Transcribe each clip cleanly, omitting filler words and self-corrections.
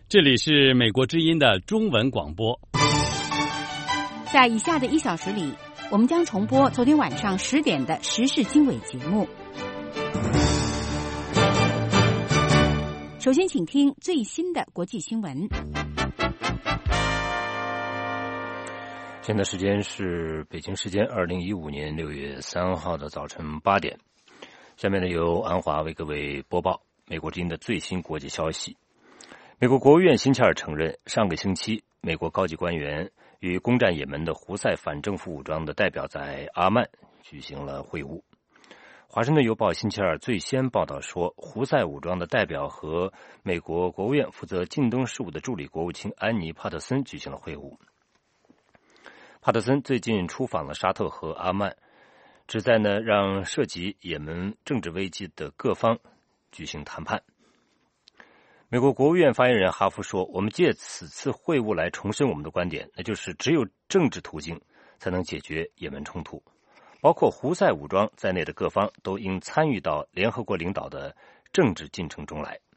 这里是美国之音的中文广播。 在以下的1小时里，我们将重播昨天晚上10点的时事经纬节目。首先请听最新的国际新闻。 现在时间是北京时间2015年6月3号的早晨8点。下面呢由安华为各位播报美国之音的最新国际消息。美国国务院星期二承认，上个星期美国高级官员与攻占也门的胡塞反政府武装的代表在阿曼举行了会晤。华盛顿邮报星期二最先报道说，胡塞武装的代表和美国国务院负责近东事务的助理国务卿安妮·帕特森举行了会晤。帕特森最近出访了沙特和阿曼，旨在让涉及也门政治危机的各方举行谈判。美国国务院发言人哈夫说，我们借此次会晤来重申我们的观点，那就是只有政治途径才能解决也门冲突，包括胡塞武装在内的各方都应参与到联合国领导的政治进程中来。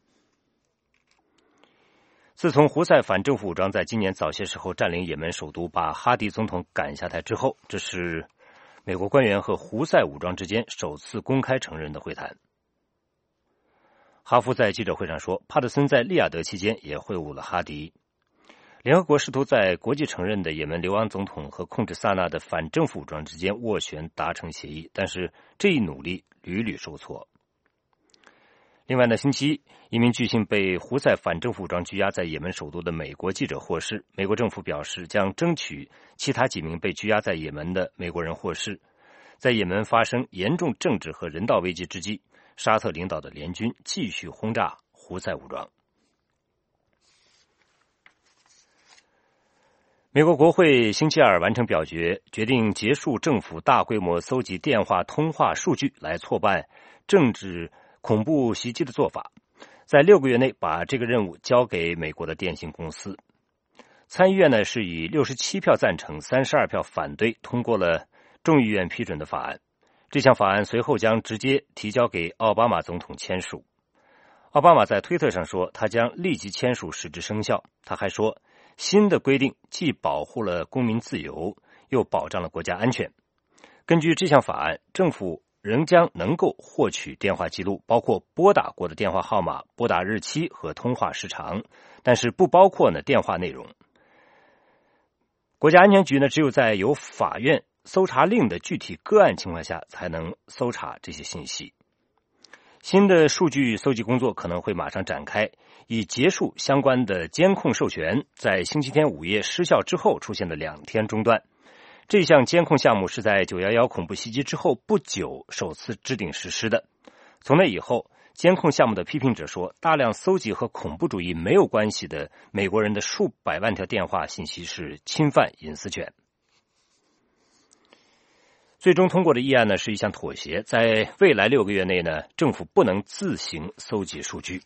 自从胡塞反政府武装在今年早些时候占领也门首都，把哈迪总统赶下台之后，这是美国官员和胡塞武装之间首次公开承认的会谈。哈夫在记者会上说，帕特森在利雅得期间也会晤了哈迪。联合国试图在国际承认的也门流亡总统和控制萨那的反政府武装之间斡旋达成协议，但是这一努力屡屡受挫。另外星期一，一名据信被胡塞反政府武装拘押在也门首都的美国记者获释，美国政府表示将争取其他几名被拘押在也门的美国人获释。在也门发生严重政治和人道危机之际，沙特领导的联军继续轰炸胡塞武装。美国国会星期二完成表决，决定结束政府大规模搜集电话通话数据来挫败政治恐怖袭击的做法，在6个月内把这个任务交给美国的电信公司。参议院是以67票赞成、32票反对通过了众议院批准的法案。这项法案随后将直接提交给奥巴马总统签署。奥巴马在推特上说，他将立即签署使之生效。他还说，新的规定既保护了公民自由，又保障了国家安全。根据这项法案，政府仍将能够获取电话记录，包括拨打过的电话号码、拨打日期和通话时长，但是不包括电话内容。国家安全局只有在有法院搜查令的具体个案情况下才能搜查这些信息。新的数据搜集工作可能会马上展开，以结束相关的监控授权在星期天午夜失效之后出现的2天中断。这项监控项目是在911恐怖袭击之后不久首次制定实施的。从那以后，监控项目的批评者说，大量搜集和恐怖主义没有关系的美国人的数百万条电话信息是侵犯隐私权。最终通过的议案是一项妥协，在未来6个月内政府不能自行搜集数据。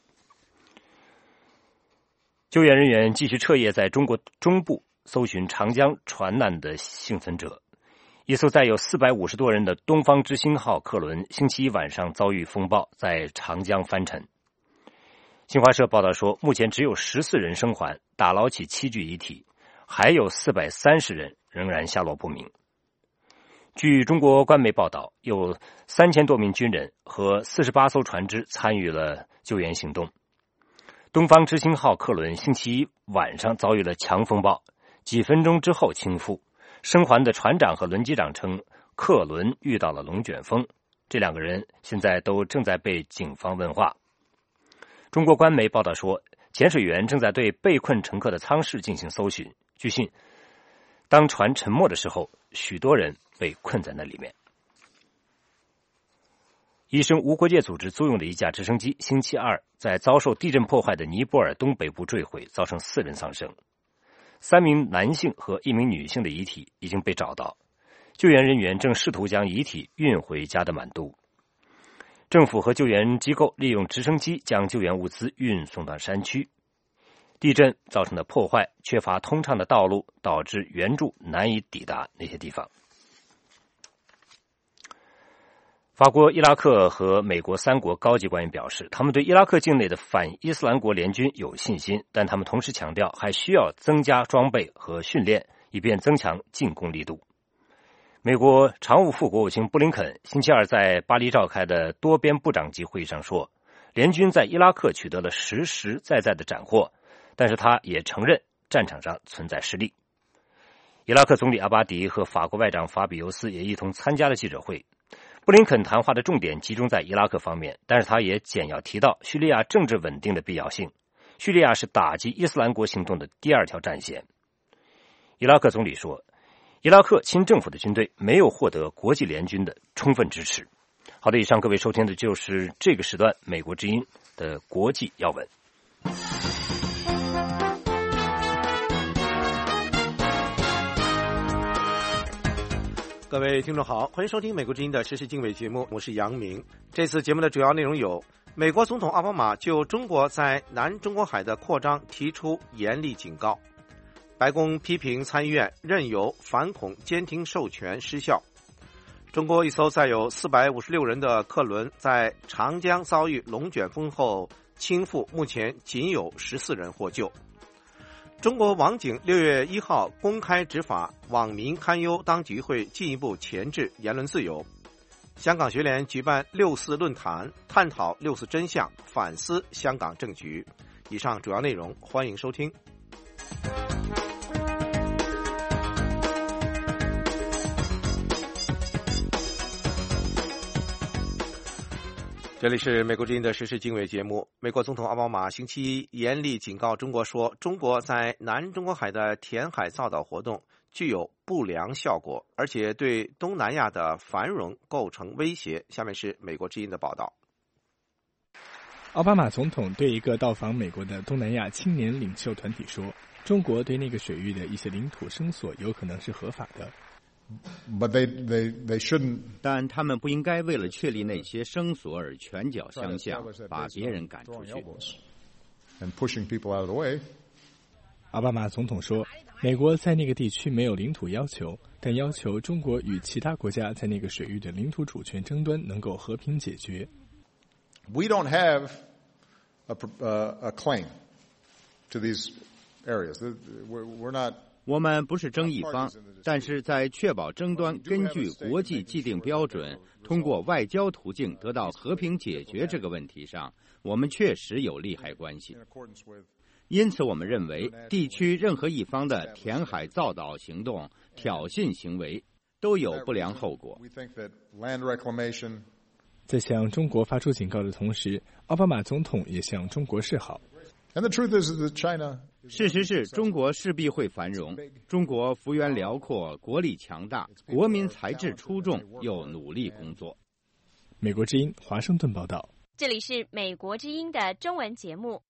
救援人员继续彻夜在中国中部搜寻长江船难的幸存者。一艘载有450多人的东方之星号客轮星期一晚上遭遇风暴，在长江翻沉。新华社报道说，目前只有14人生还，打捞起7具遗体，还有430人仍然下落不明。据中国官媒报道，有3000多名军人和48艘船只参与了救援行动。东方之星号客轮星期一晚上遭遇了强风暴，几分钟之后倾覆。生还的船长和轮机长称，客轮遇到了龙卷风，这2个人现在都正在被警方问话。中国官媒报道说，潜水员正在对被困乘客的舱室进行搜寻。据信，当船沉没的时候，许多人被困在那里面。医生无国界组织租用的一架直升机星期二在遭受地震破坏的尼泊尔东北部坠毁，造成4人丧生。3名男性和1名女性的遗体已经被找到，救援人员正试图将遗体运回加德满都。政府和救援机构利用直升机将救援物资运送到山区。地震造成的破坏，缺乏通畅的道路，导致援助难以抵达那些地方。 法国、伊拉克和美国3国高级官员表示，他们对伊拉克境内的反伊斯兰国联军有信心，但他们同时强调还需要增加装备和训练，以便增强进攻力度。美国常务副国务卿布林肯星期二在巴黎召开的多边部长级会议上说，联军在伊拉克取得了实实在在的斩获，但是他也承认战场上存在失利。伊拉克总理阿巴迪和法国外长法比尤斯也一同参加了记者会。布林肯谈话的重点集中在伊拉克方面，但是他也简要提到叙利亚政治稳定的必要性。叙利亚是打击伊斯兰国行动的第2条战线。伊拉克总理说，伊拉克亲政府的军队没有获得国际联军的充分支持。好的，以上各位收听的就是这个时段美国之音的国际要闻。 各位听众好，欢迎收听美国之音的时事经纬节目，我是杨明。这次节目的主要内容有：美国总统奥巴马就中国在南中国海的扩张提出严厉警告；白宫批评参议院任由反恐监听授权失效；中国一艘载有456人的客轮在长江遭遇龙卷风后倾覆，目前仅有14人获救；中国网警6月1号公开执法，网民堪忧当局会进一步钳制言论自由；香港学联举办6·4论坛，探讨6·4真相，反思香港政局。以上主要内容，欢迎收听。这里是美国之音的时事经纬节目。美国总统奥巴马星期一严厉警告中国说，中国在南中国海的填海造岛活动具有不良效果，而且对东南亚的繁荣构成威胁。下面是美国之音的报道。 奥巴马总统对一个到访美国的东南亚青年领袖团体说，中国对那个水域的一些领土声索有可能是合法的。 But they shouldn't. 但他们不应该为了确立那些声索而拳脚相向，把别人赶出去。 And pushing people out of the way. 奥巴马总统说，美国在那个地区没有领土要求，但要求中国与其他国家在那个水域的领土主权争端能够和平解决。 We don't have a claim to these areas. We're not. 我们不是争议方，但是在确保争端根据国际既定标准，通过外交途径得到和平解决这个问题上，我们确实有利害关系。因此，我们认为地区任何一方的填海造岛行动、挑衅行为都有不良后果。 在向中国发出警告的同时，奥巴马总统也向中国示好。 And the truth is that China. 事实是中国势必会繁荣，中国幅员辽阔，国力强大，国民才智出众，又努力工作。 美国之音华盛顿报道。 这里是美国之音的中文节目。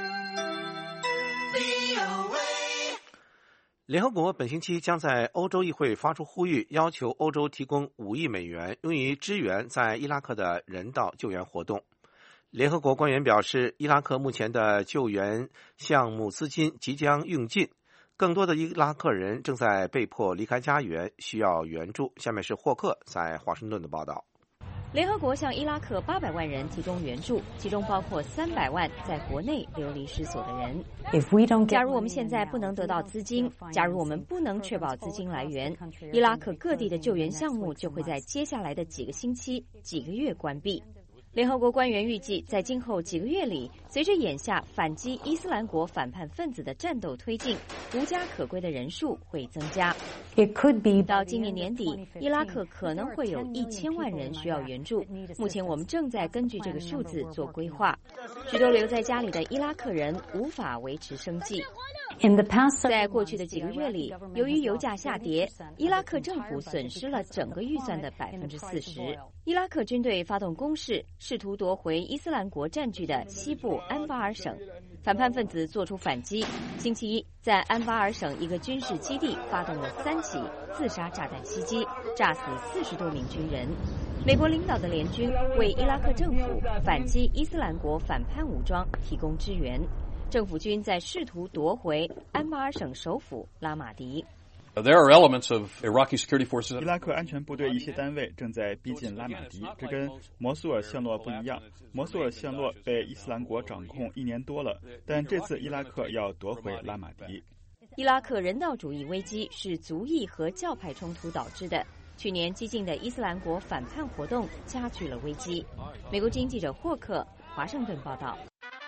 联合国本星期将在欧洲议会发出呼吁，要求欧洲提供5亿美元，用于支援在伊拉克的人道救援活动。联合国官员表示，伊拉克目前的救援项目资金即将用尽，更多的伊拉克人正在被迫离开家园，需要援助。下面是霍克在华盛顿的报道。 联合国向伊拉克800万人提供援助，其中包括300万在国内流离失所的人。假如我们现在不能得到资金，假如我们不能确保资金来源，伊拉克各地的救援项目就会在接下来的几个星期、几个月关闭。联合国官员预计，在今后几个月里，随着眼下反击伊斯兰国反叛分子的战斗推进，无家可归的人数会增加。到今年年底，伊拉克可能会有1000万人需要援助。目前我们正在根据这个数字做规划。许多留在家里的伊拉克人无法维持生计。在过去的几个月里，由于油价下跌，伊拉克政府损失了整个预算的40%。伊拉克军队发动攻势，试图夺回伊斯兰国占据的西部安巴尔省。反叛分子做出反击，星期一在安巴尔省一个军事基地发动了3起自杀炸弹袭击，炸死40多名军人。美国领导的联军为伊拉克政府反击伊斯兰国反叛武装提供支援。政府军在试图夺回安巴尔省首府拉马迪。 伊拉克安全部队一些单位正在逼近拉玛迪，这跟摩苏尔陷落不一样。摩苏尔陷落被伊斯兰国掌控1年多了，但这次伊拉克要夺回拉玛迪。 伊拉克人道主义危机是族裔和教派冲突导致的。去年激进的伊斯兰国反叛活动加剧了危机。美国之音记者霍克华盛顿报道。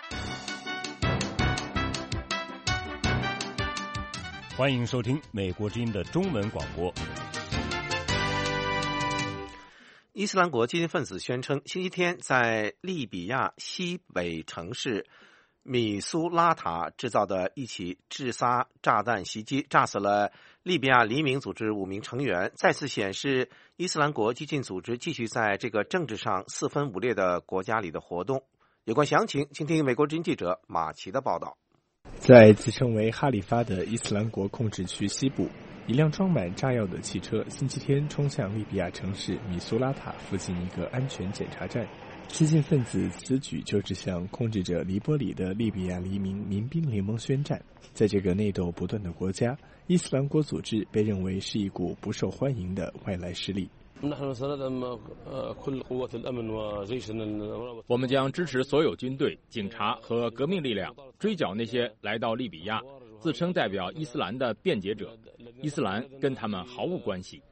欢迎收听美国之音的中文广播。 伊斯兰国激进分子宣称，星期天在利比亚西北城市米苏拉塔制造的一起自杀炸弹袭击，炸死了利比亚黎明组织5名成员，再次显示伊斯兰国激进组织继续在这个政治上四分五裂的国家里的活动。有关详情，请听美国之音记者马奇的报道。 在自称为哈里发的伊斯兰国控制区西部，一辆装满炸药的汽车星期天冲向利比亚城市米苏拉塔附近一个安全检查站。激进分子此举就是向控制着黎波里的利比亚黎明民兵联盟宣战。在这个内斗不断的国家，伊斯兰国组织被认为是一股不受欢迎的外来势力。 我们将支持所有军队、警察和革命力量，追剿那些来到利比亚自称代表伊斯兰的辩解者。伊斯兰跟他们毫无关系。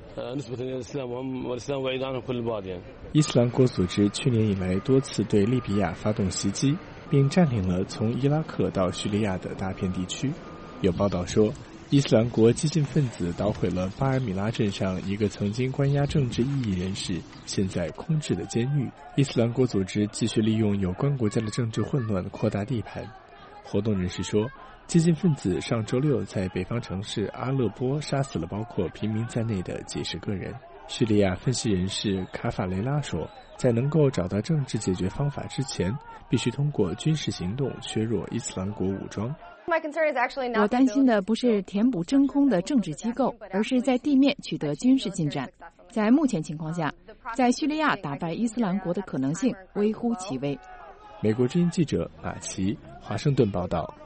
伊斯兰国组织去年以来多次对利比亚发动袭击，并占领了从伊拉克到叙利亚的大片地区。有报道说，伊斯兰国激进分子捣毁了巴尔米拉镇上一个曾经关押政治异议人士、现在空置的监狱。伊斯兰国组织继续利用有关国家的政治混乱扩大地盘。活动人士说，激进分子上周六在北方城市阿勒颇杀死了包括平民在内的几十个人。叙利亚分析人士卡法雷拉说，在能够找到政治解决方法之前，必须通过军事行动削弱伊斯兰国武装。 我担心的不是填补真空的政治机构，而是在地面取得军事进展。在目前情况下，在叙利亚打败伊斯兰国的可能性微乎其微。 美国之音记者马奇，华盛顿报道。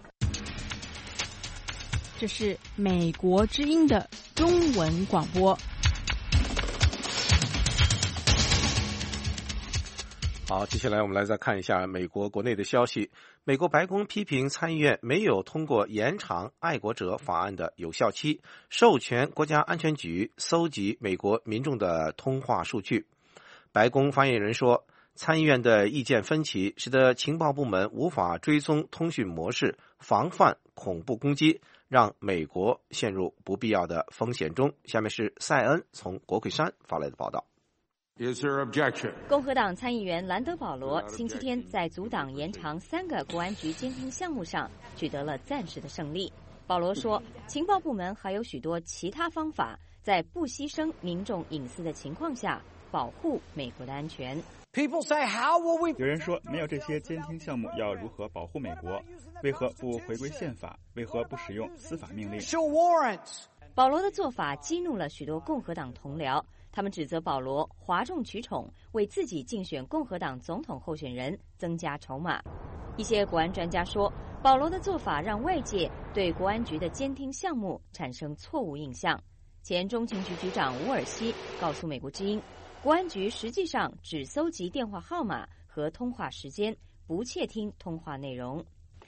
这是美国之音的中文广播。 好，接下来我们来再看一下美国国内的消息。美国白宫批评参议院没有通过延长爱国者法案的有效期，授权国家安全局搜集美国民众的通话数据。白宫发言人说，参议院的意见分歧使得情报部门无法追踪通讯模式，防范恐怖攻击，让美国陷入不必要的风险中。下面是塞恩从国会山发来的报道。 共和党参议员兰德·保罗星期天在阻挡延长3个国安局监听项目上取得了暂时的胜利。保罗说，情报部门还有许多其他方法，在不牺牲民众隐私的情况下保护美国的安全。 有人说，没有这些监听项目，要如何保护美国？为何不回归宪法？为何不使用司法命令？ 保罗的做法激怒了许多共和党同僚，他们指责保罗哗众取宠，为自己竞选共和党总统候选人增加筹码。一些国安专家说，保罗的做法让外界对国安局的监听项目产生错误印象。前中情局局长伍尔西告诉美国之音，国安局实际上只搜集电话号码和通话时间，不窃听通话内容。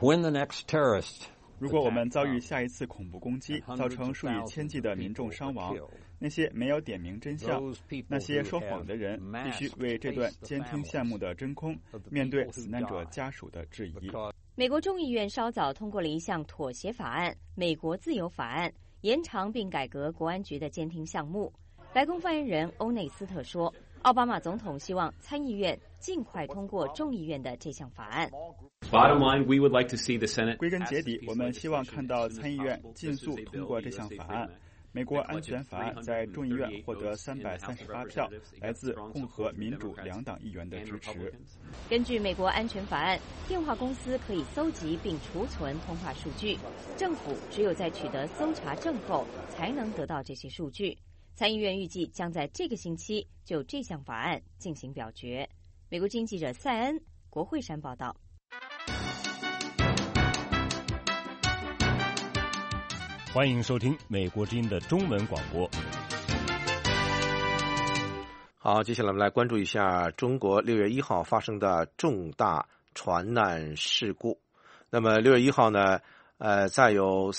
如果我们遭遇下一次恐怖攻击，造成数以千计的民众伤亡，那些没有点明真相、那些说谎的人，必须为这段监听项目的真空面对死难者家属的质疑。 美国众议院稍早通过了一项妥协法案——美国自由法案，延长并改革国安局的监听项目。白宫发言人欧内斯特说，奥巴马总统希望参议院尽快通过众议院的这项法案。 归根结底，我们希望看到参议院尽速通过这项法案。美国安全法案在众议院获得338票，来自共和民主2党议员的支持。 根据美国安全法案，电话公司可以搜集并储存通话数据，政府只有在取得搜查证后才能得到这些数据。参议院预计将在这个星期就这项法案进行表决。美国经记者塞恩，国会山报道。 欢迎收听美国之音的中文广播。 好，接下来我们来关注一下中国6月1号发生的重大船难事故。那么6月1号呢，载有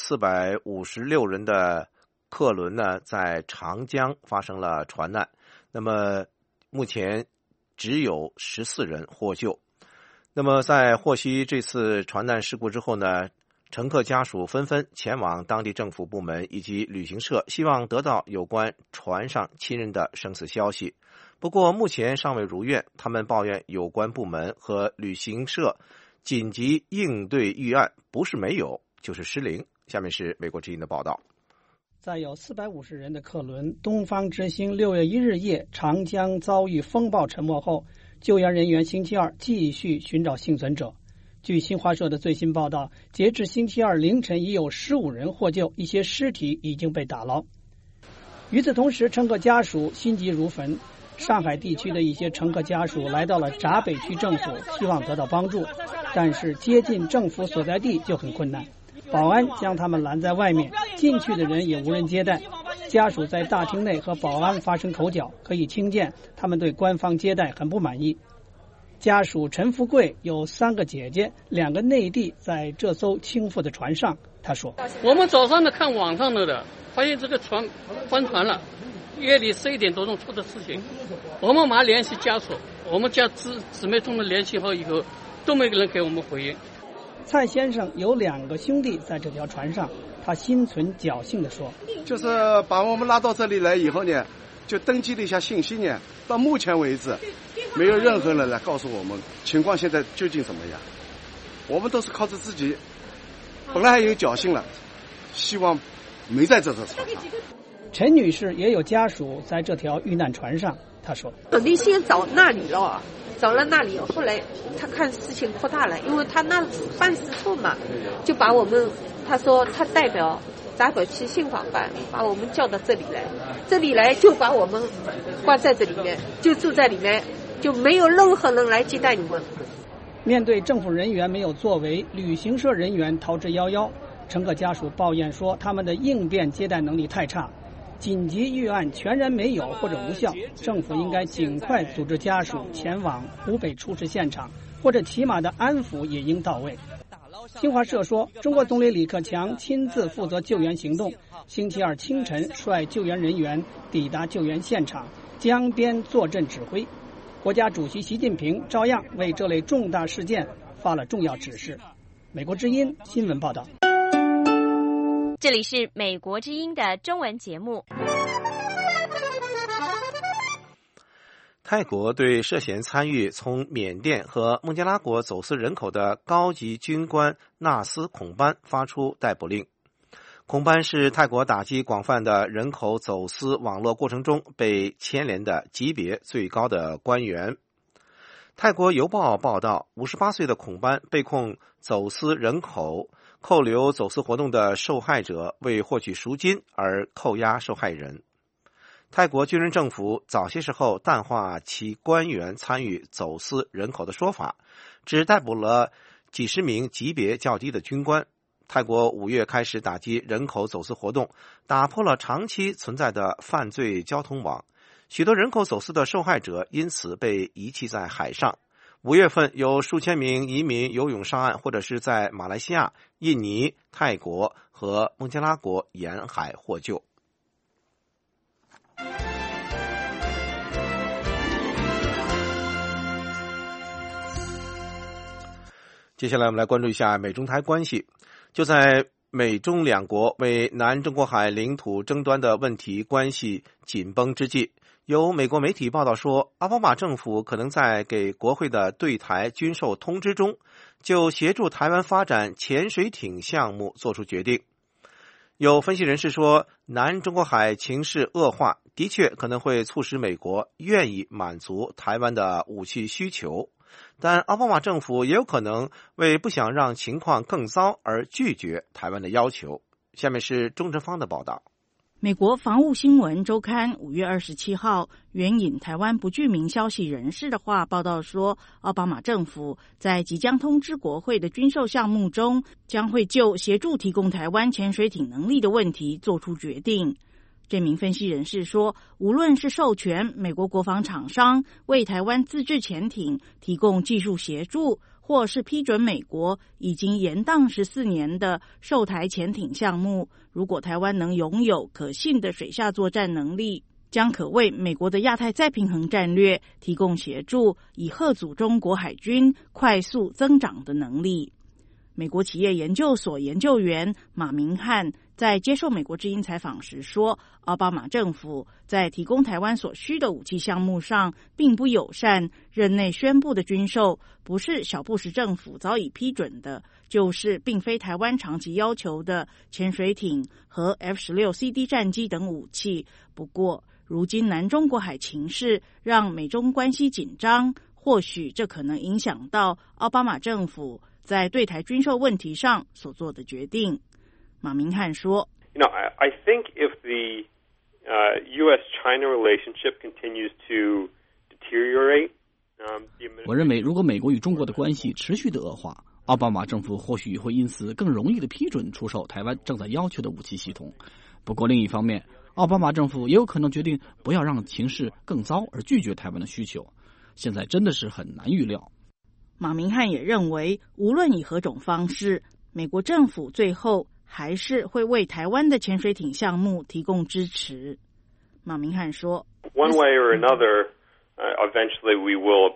456人的客轮呢，在长江发生了船难。那么目前只有14人获救。那么在获悉这次船难事故之后呢，乘客家属纷纷前往当地政府部门以及旅行社，希望得到有关船上亲人的生死消息。不过目前尚未如愿，他们抱怨有关部门和旅行社紧急应对预案不是没有，就是失灵。下面是美国之音的报道。 载有450人的客轮东方之星6月1日夜长江遭遇风暴沉没后，救援人员星期二继续寻找幸存者。据新华社的最新报道，截至星期二凌晨已有15人获救，一些尸体已经被打捞。与此同时，乘客家属心急如焚。上海地区的一些乘客家属来到了闸北区政府，希望得到帮助，但是接近政府所在地就很困难，保安将他们拦在外面，进去的人也无人接待。家属在大厅内和保安发生口角，可以听见他们对官方接待很不满意。家属陈福贵有3个姐姐，2个内地，在这艘倾覆的船上。他说：“ 我们早上看网上的，发现这个船翻船了，夜里11点多钟出的事情。我们马上联系家属，我们家姊妹中的联系好以后，都没有人给我们回应。” 蔡先生有2个兄弟在这条船上，他心存侥幸地说：“ 就是把我们拉到这里来以后呢，就登记了一下信息呢，到目前为止，没有任何人来告诉我们情况现在究竟怎么样。我们都是靠着自己，本来还有侥幸了，希望没在这艘船上。” 陈女士也有家属在这条遇难船上，她说：“ 肯定先找那里了，找了那里，后来他看事情扩大了，因为他那办事处嘛，就把我们，他说他代表闸北区信访办，把我们叫到这里来就把我们关在这里面，就住在里面，就没有任何人来接待你们。” 面对政府人员没有作为，旅行社人员逃之夭夭，乘客家属抱怨说他们的应变接待能力太差，紧急预案全然没有或者无效，政府应该尽快组织家属前往湖北出事现场，或者起码的安抚也应到位。新华社说，中国总理李克强亲自负责救援行动，星期二清晨率救援人员抵达救援现场，江边坐镇指挥。国家主席习近平照样为这类重大事件发了重要指示。美国之音新闻报道。 这里是美国之音的中文节目。 泰国对涉嫌参与从缅甸和孟加拉国走私人口的高级军官纳斯孔班发出逮捕令。孔班是泰国打击广泛的人口走私网络过程中被牵连的级别最高的官员。泰国邮报报道，58岁的孔班被控走私人口，扣留走私活动的受害者为获取赎金而扣押受害人。泰国军人政府早些时候淡化其官员参与走私人口的说法，只逮捕了几十名级别较低的军官。泰国5月开始打击人口走私活动，打破了长期存在的犯罪交通网，许多人口走私的受害者因此被遗弃在海上。5月份有数千名移民游泳上岸，或者是在马来西亚、印尼、泰国和孟加拉国沿海获救。接下来我们来关注一下美中台关系。就在美中两国为南中国海领土争端的问题关系紧绷之际，有美国媒体报道说，奥巴马政府可能在给国会的对台军售通知中，就协助台湾发展潜水艇项目做出决定。有分析人士说，南中国海情势恶化的确可能会促使美国愿意满足台湾的武器需求，但奥巴马政府也有可能为不想让情况更糟而拒绝台湾的要求。下面是钟正芳的报道。 美国防务新闻周刊5月27号援引台湾不具名消息人士的话报道说，奥巴马政府在即将通知国会的军售项目中，将会就协助提供台湾潜水艇能力的问题做出决定。这名分析人士说，无论是授权美国国防厂商为台湾自制潜艇提供技术协助，或是批准美国已经延宕14年的售台潜艇项目，如果台湾能拥有可信的水下作战能力，将可为美国的亚太再平衡战略提供协助，以吓阻中国海军快速增长的能力。美国企业研究所研究员马明汉在接受美国之音采访时说，奥巴马政府在提供台湾所需的武器项目上并不友善，任内宣布的军售不是小布什政府早已批准的，就是并非台湾长期要求的潜水艇和 F-16CD 战机等武器。不过，如今南中国海情势让美中关系紧张，或许这可能影响到奥巴马政府在对台军售问题上所做的决定。马明汉说 I think if the U.S.-China relationship continues to deteriorate, 我认为如果美国与中国的关系持续的恶化，奥巴马政府或许会因此更容易的批准出售台湾正在要求的武器系统。不过另一方面，奥巴马政府也有可能决定不要让情势更糟而拒绝台湾的需求。现在真的是很难预料。 马明汉也认为，无论以何种方式，美国政府最后还是会为台湾的潜水艇项目提供支持。马明汉说 One way or another, eventually we will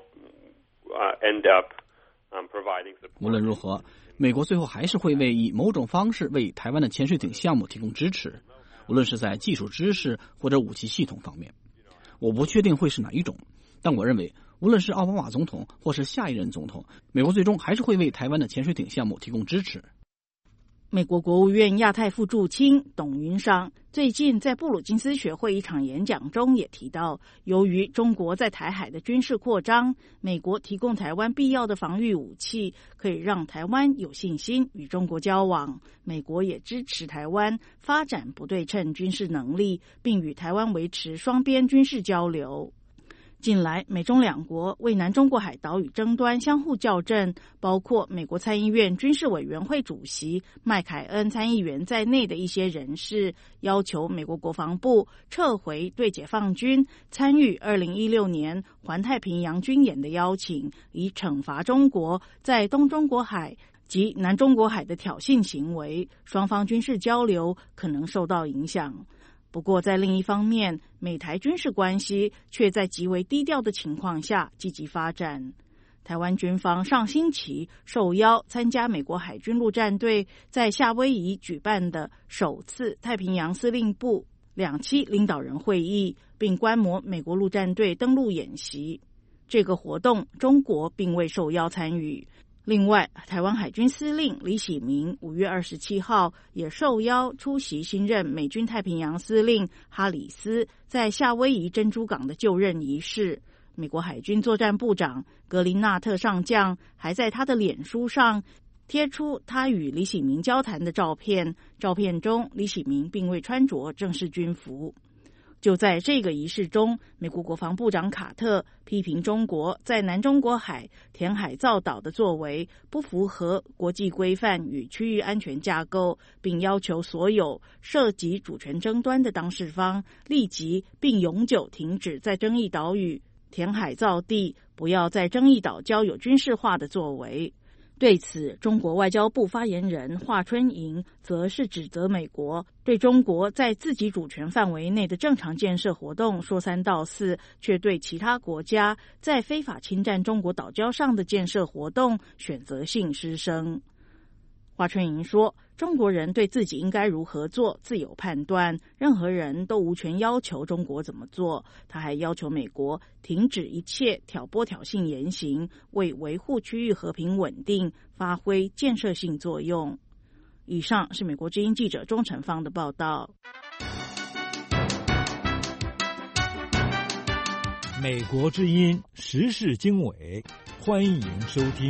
end up providing support. 无论如何，美国最后还是会以某种方式为台湾的潜水艇项目提供支持，无论是在技术知识或者武器系统方面。我不确定会是哪一种，但我认为无论是奥巴马总统或是下一任总统，美国最终还是会为台湾的潜水艇项目提供支持。 美国国务院亚太副驻青董云裳最近在布鲁金斯学会一场演讲中也提到，由于中国在台海的军事扩张，美国提供台湾必要的防御武器，可以让台湾有信心与中国交往。美国也支持台湾发展不对称军事能力，并与台湾维持双边军事交流。近来，美中两国为南中国海岛屿争端相互校正，包括美国参议院军事委员会主席麦凯恩参议员在内的一些人士，要求美国国防部撤回对解放军参与2016年环太平洋军演的邀请，以惩罚中国在东中国海及南中国海的挑衅行为，双方军事交流可能受到影响。不过在另一方面，美台军事关系却在极为低调的情况下积极发展。台湾军方上星期受邀参加美国海军陆战队在夏威夷举办的首次太平洋司令部2期领导人会议，并观摩美国陆战队登陆演习。这个活动中国并未受邀参与。另外，台湾海军司令李喜明5月27号也受邀出席新任美军太平洋司令哈里斯在夏威夷珍珠港的就任仪式。美国海军作战部长格林纳特上将还在他的脸书上贴出他与李喜明交谈的照片，照片中李喜明并未穿着正式军服。就在这个仪式中，美国国防部长卡特批评中国在南中国海填海造岛的作为不符合国际规范与区域安全架构，并要求所有涉及主权争端的当事方立即并永久停止在争议岛屿填海造地，不要在争议岛礁有军事化的作为。对此，中国外交部发言人华春莹则是指责美国对中国在自己主权范围内的正常建设活动说三道四，却对其他国家在非法侵占中国岛礁上的建设活动选择性失声。华春莹说，中国人对自己应该如何做自有判断，任何人都无权要求中国怎么做。他还要求美国停止一切挑拨挑衅言行，为维护区域和平稳定发挥建设性作用。以上是美国之音记者钟成芳的报道。 美国之音时事经纬，欢迎收听。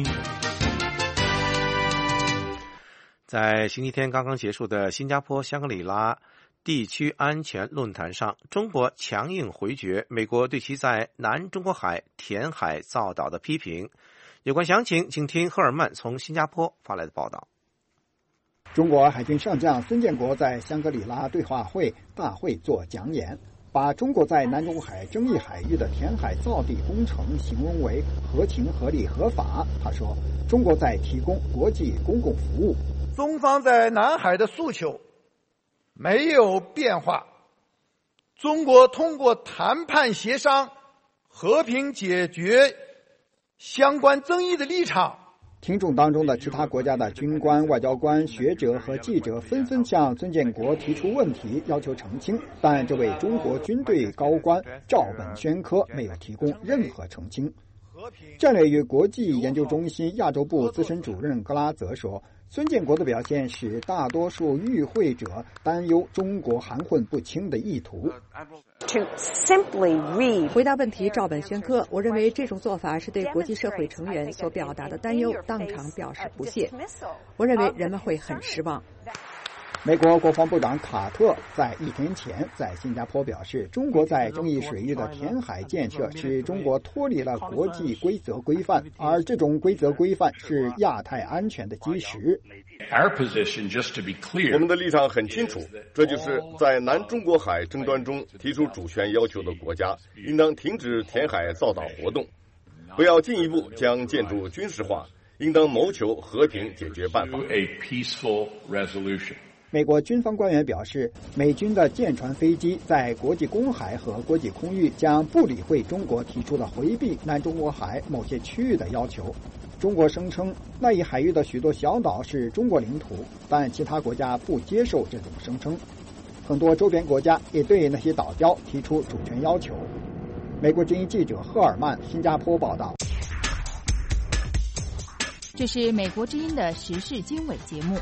在星期天刚刚结束的新加坡香格里拉地区安全论坛上，中国强硬回绝美国对其在南中国海填海造岛的批评。有关详情，请听赫尔曼从新加坡发来的报道。 中国海军上将孙建国在香格里拉对话会大会作讲演，把中国在南中海争议海域的填海造地工程形容为合情合理合法。他说，中国在提供国际公共服务， 中方在南海的诉求没有变化，中国通过谈判协商和平解决相关争议的立场。 听众当中的其他国家的军官、外交官、学者和记者纷纷向孙建国提出问题，要求澄清，但这位中国军队高官照本宣科，没有提供任何澄清。战略与国际研究中心亚洲部资深主任格拉泽说，孙建国的表现使大多数与会者担忧中国含混不清的意图。 回答问题照本宣科，我认为这种做法是对国际社会成员所表达的担忧当场表示不屑。我认为人们会很失望。 美国国防部长卡特在1天前在新加坡表示，中国在争议水域的填海建设使中国脱离了国际规则规范，而这种规则规范是亚太安全的基石。 我们的立场很清楚，这就是在南中国海争端中提出主权要求的国家应当停止填海造岛活动，不要进一步将建筑军事化，应当谋求和平解决办法。 美国军方官员表示，美军的舰船飞机在国际公海和国际空域将不理会中国提出的回避南中国海某些区域的要求。中国声称那一海域的许多小岛是中国领土，但其他国家不接受这种声称。很多周边国家也对那些岛礁提出主权要求。美国军医记者赫尔曼，新加坡报道。 这是美国之音的时事经纬节目。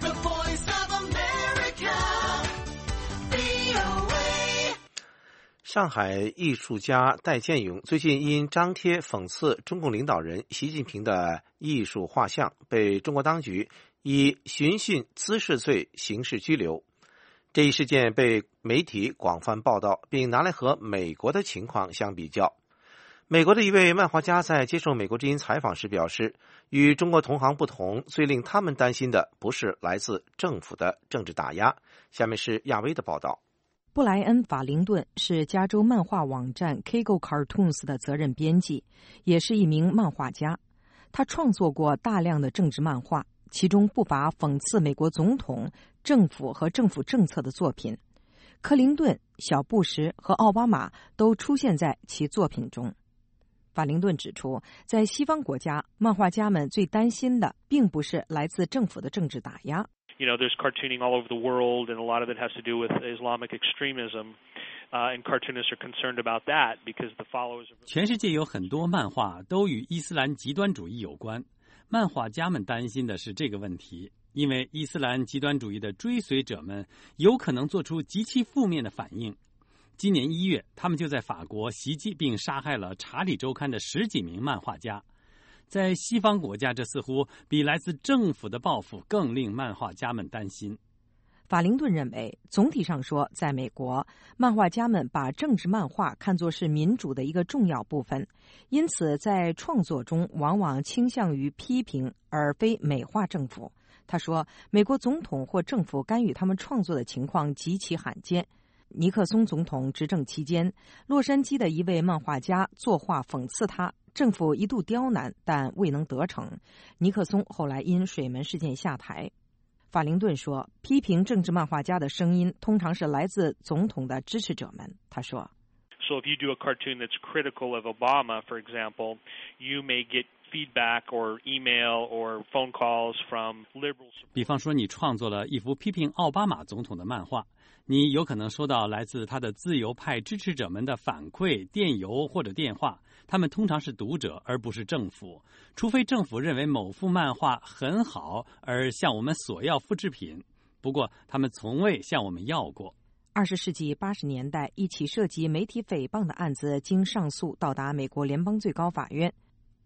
上海艺术家戴建勇最近因张贴讽刺中共领导人习近平的艺术画像，被中国当局以寻衅滋事罪刑事拘留。这一事件被媒体广泛报道，并拿来和美国的情况相比较。美国的一位漫画家在接受美国之音采访时表示，与中国同行不同，最令他们担心的不是来自政府的政治打压。下面是亚威的报道。 布莱恩·法灵顿是加州漫画网站 Kago Cartoons 的责任编辑，也是一名漫画家。他创作过大量的政治漫画，其中不乏讽刺美国总统、政府和政府政策的作品。克林顿、小布什和奥巴马都出现在其作品中。法灵顿指出，在西方国家，漫画家们最担心的并不是来自政府的政治打压。 There's cartooning all over the world, and a lot of it has to do with Islamic extremism. And cartoonists are concerned about that because the followers of 全世界有很多漫画都与伊斯兰极端主义有关，漫画家们担心的是这个问题，因为伊斯兰极端主义的追随者们有可能做出极其负面的反应。今年1月，他们就在法国袭击并杀害了《查理周刊》的10几名漫画家。在西方国家，这似乎比来自政府的报复更令漫画家们担心。 法灵顿认为，总体上说，在美国，漫画家们把政治漫画看作是民主的一个重要部分，因此在创作中往往倾向于批评而非美化政府。他说，美国总统或政府干预他们创作的情况极其罕见。尼克松总统执政期间，洛杉矶的一位漫画家作画讽刺他，政府一度刁难，但未能得逞。尼克松后来因水门事件下台。法灵顿说，批评政治漫画家的声音通常是来自总统的支持者们。他说 So if you do a cartoon that's critical of Obama, for example, you may get feedback or email or phone calls from liberals. 比方说，你创作了一幅批评奥巴马总统的漫画，你有可能收到来自他的自由派支持者们的反馈、电邮或者电话。他们通常是读者，而不是政府，除非政府认为某幅漫画很好而向我们索要复制品。不过，他们从未向我们要过。 20世纪80年代，一起涉及媒体诽谤的案子经上诉到达美国联邦最高法院。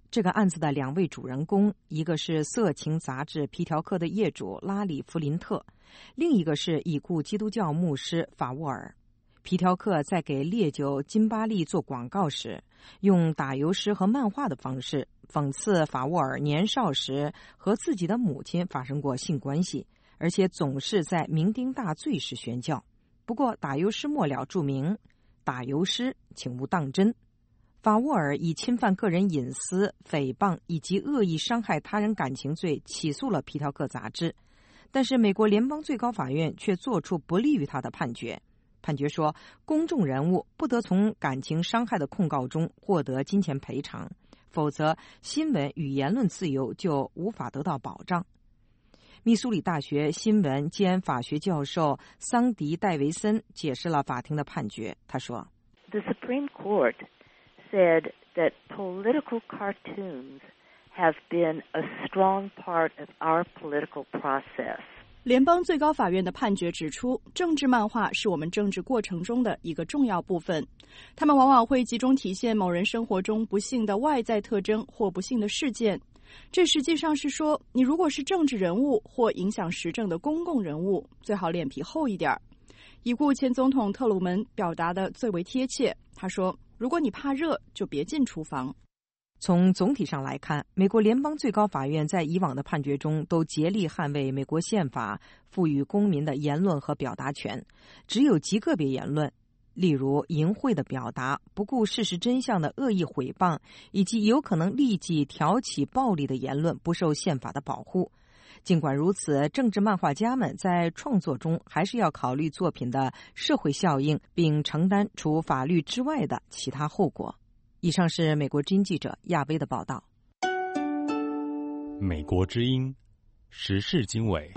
这个案子的2位主人公，一个是色情杂志《皮条客》的业主拉里·弗林特，另一个是已故基督教牧师法沃尔。皮条客在给烈酒金巴利做广告时，用打油诗和漫画的方式讽刺法沃尔年少时和自己的母亲发生过性关系，而且总是在酩酊大醉时宣教。不过打油诗末了注明：打油诗请勿当真。法沃尔以侵犯个人隐私、诽谤以及恶意伤害他人感情罪起诉了皮条客杂志，但是美国联邦最高法院却作出不利于他的判决。判决说，公众人物不得从感情伤害的控告中获得金钱赔偿，否则新闻与言论自由就无法得到保障。密苏里大学新闻兼法学教授桑迪·戴维森解释了法庭的判决。他说 The Supreme Court said that political cartoons have been a strong part of our political process. 联邦最高法院的判决指出，政治漫画是我们政治过程中的一个重要部分，它们往往会集中体现某人生活中不幸的外在特征或不幸的事件。这实际上是说，你如果是政治人物或影响时政的公共人物，最好脸皮厚一点。已故前总统特鲁门表达的最为贴切，他说，如果你怕热，就别进厨房。 从总体上来看，美国联邦最高法院在以往的判决中都竭力捍卫美国宪法赋予公民的言论和表达权，只有极个别言论，例如淫秽的表达、不顾事实真相的恶意诽谤，以及有可能立即挑起暴力的言论不受宪法的保护。尽管如此，政治漫画家们在创作中还是要考虑作品的社会效应，并承担除法律之外的其他后果。以上是美国之音记者亚薇的报道。 美国之音时事经纬。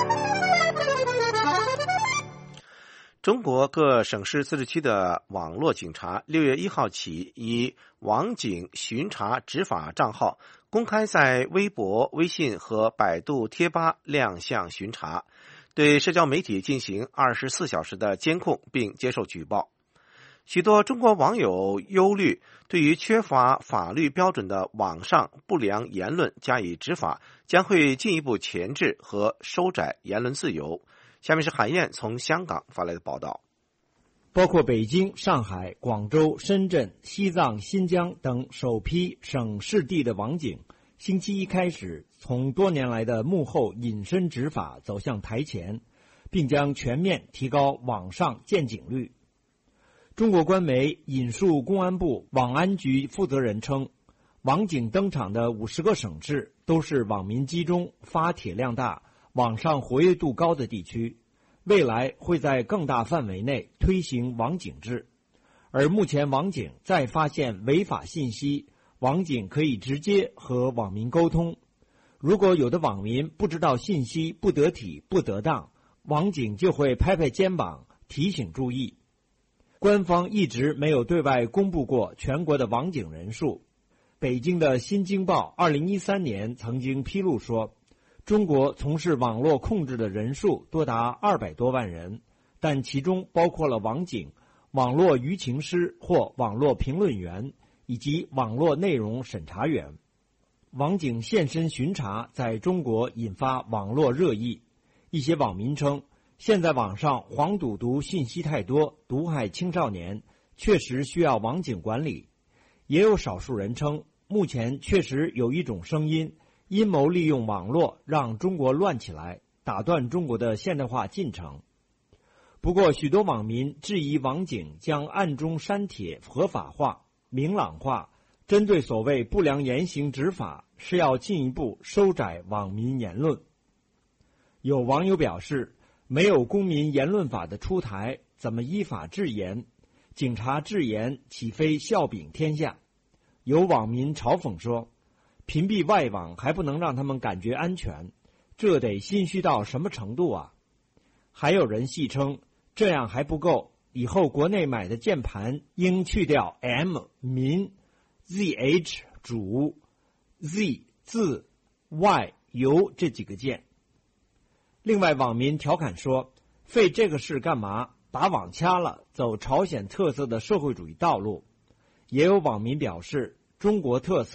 中国各省市自治区的网络警察6月1号起以网警巡查执法账号公开在微博、微信和百度贴吧亮相巡查，对社交媒体进行24小时的监控并接受举报。许多中国网友忧虑，对于缺乏法律标准的网上不良言论加以执法，将会进一步钳制和收窄言论自由。下面是韩燕从香港发来的报道。 包括北京、上海、广州、深圳、西藏、新疆等首批省市地的网警，星期一开始从多年来的幕后隐身执法走向台前，并将全面提高网上见警率。中国官媒引述公安部网安局负责人称，网警登场的50个省市都是网民集中、发帖量大、网上活跃度高的地区，未来会在更大范围内推行网警制。而目前网警在发现违法信息，网警可以直接和网民沟通。如果有的网民不知道信息不得体、不得当，网警就会拍拍肩膀提醒注意。官方一直没有对外公布过全国的网警人数。北京的《新京报》2013年曾经披露说，中国从事网络控制的人数多达200多万人，但其中包括了网警、网络舆情师或网络评论员以及网络内容审查员。网警现身巡查在中国引发网络热议，一些网民称，现在网上黄赌毒信息太多，毒害青少年，确实需要网警管理。也有少数人称，目前确实有一种声音，阴谋利用网络让中国乱起来，打断中国的现代化进程。不过，许多网民质疑网警将暗中删帖合法化、明朗化，针对所谓不良言行执法，是要进一步收窄网民言论。有网友表示，没有公民言论法的出台，怎么依法治言？警察治言岂非笑柄天下？有网民嘲讽说，屏蔽外网还不能让他们感觉安全，这得心虚到什么程度啊？还有人戏称，这样还不够，以后国内买的键盘应去掉 M 民、ZH 主、Z 字、Y 由这几个键。另外，网民调侃说，费这个事干嘛？把网掐了，走朝鲜特色的社会主义道路。也有网民表示，中国特色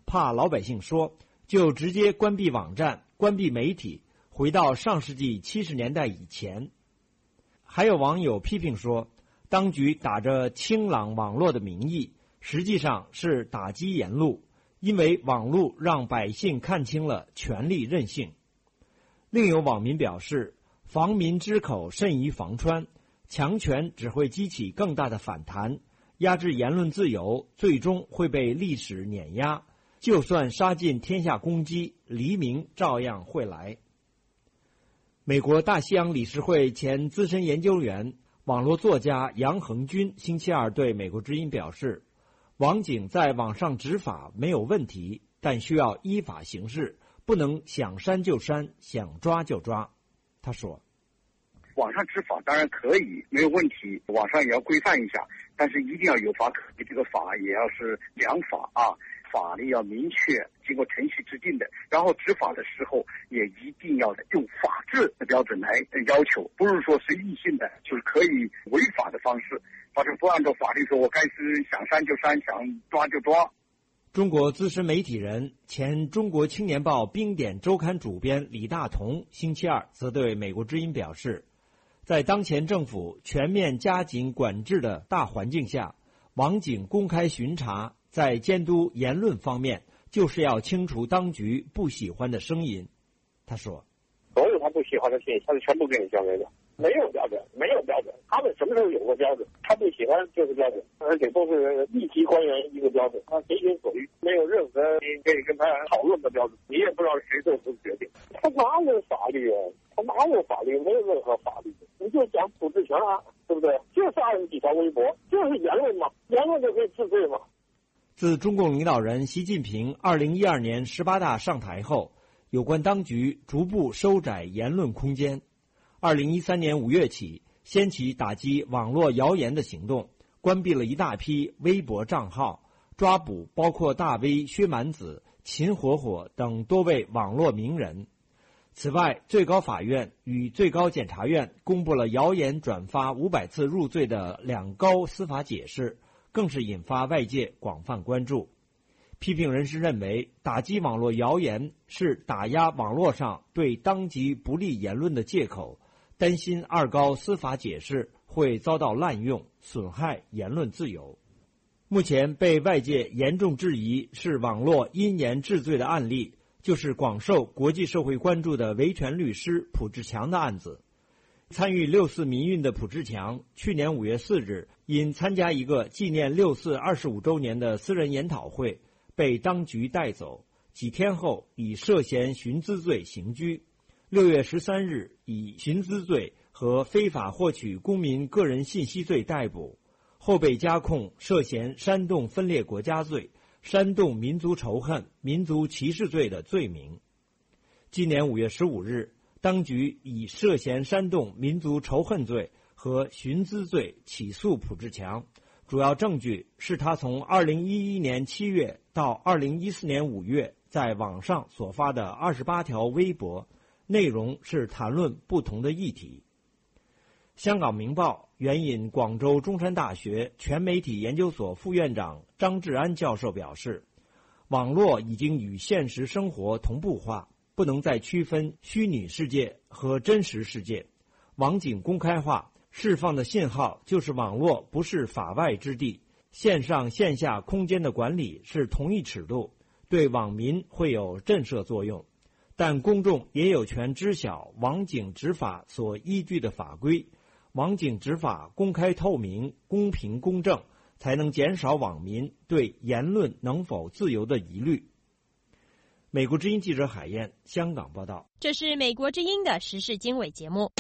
怕老百姓说，就直接关闭网站、关闭媒体，回到上世纪70年代以前。还有网友批评说，当局打着清朗网络的名义，实际上是打击言论，因为网络让百姓看清了权力任性。另有网民表示，防民之口甚于防川，强权只会激起更大的反弹，压制言论自由，最终会被历史碾压。就算杀尽天下公鸡，黎明照样会来。美国大西洋理事会前资深研究员、网络作家杨恒军星期二对美国之音表示，网警在网上执法没有问题，但需要依法行事，不能想删就删，想抓就抓。他说， 网上执法当然可以，没有问题，网上也要规范一下，但是一定要有法可依，这个法也要是良法啊，法律要明确，经过程序制定的，然后执法的时候也一定要用法治的标准来要求，不是说随意性的，就是可以违法的方式，反正不按照法律说，我该是想删就删，想抓就抓。 中国资深媒体人、前中国青年报冰点周刊主编李大同星期二则对美国之音表示，在当前政府全面加紧管制的大环境下，网警公开巡查在监督言论方面，就是要清除当局不喜欢的声音。他说， 所有他不喜欢的信息，他是全部给你交给的，没有标准，没有标准。他们什么时候有过标准？他不喜欢就是标准，而且都是立即官员一个标准，他随心所欲，没有任何可以跟他讨论的标准。你也不知道谁做出决定，他哪有法律啊？他哪有法律？没有任何法律。你就讲处置权啊，对不对？就是20几条微博，就是言论嘛，言论就可以治罪嘛。 自中共领导人习近平2012年18大上台后，有关当局逐步收窄言论空间。2013年5月起，掀起打击网络谣言的行动，关闭了一大批微博账号，抓捕包括大 V 薛蛮子、秦火火等多位网络名人。此外，最高法院与最高检察院公布了谣言转发500次入罪的2高司法解释，更是引发外界广泛关注。批评人士认为，打击网络谣言是打压网络上对当局不利言论的借口，担心2高司法解释会遭到滥用，损害言论自由。目前被外界严重质疑是网络因言治罪的案例，就是广受国际社会关注的维权律师卜志强的案子。参与6·4民运的卜志强，去年5月4日因参加一个纪念6·4 25周年的私人研讨会，被当局带走，几天后以涉嫌寻资罪刑拘，6月13日以寻资罪和非法获取公民个人信息罪逮捕，后被加控涉嫌煽动分裂国家罪、煽动民族仇恨、民族歧视罪的罪名。今年5月15日，当局以涉嫌煽动民族仇恨罪和寻资罪起诉卜志强，主要证据是他从2011年7月到2014年5月在网上所发的28条微博，内容是谈论不同的议题。香港明报援引广州中山大学全媒体研究所副院长张志安教授表示，网络已经与现实生活同步化，不能再区分虚拟世界和真实世界。网警公开化释放的信号就是网络不是法外之地，线上线下空间的管理是同一尺度，对网民会有震慑作用。但公众也有权知晓网警执法所依据的法规，网警执法公开透明、公平公正，才能减少网民对言论能否自由的疑虑。美国之音记者海燕，香港报道。 这是美国之音的时事经纬节目。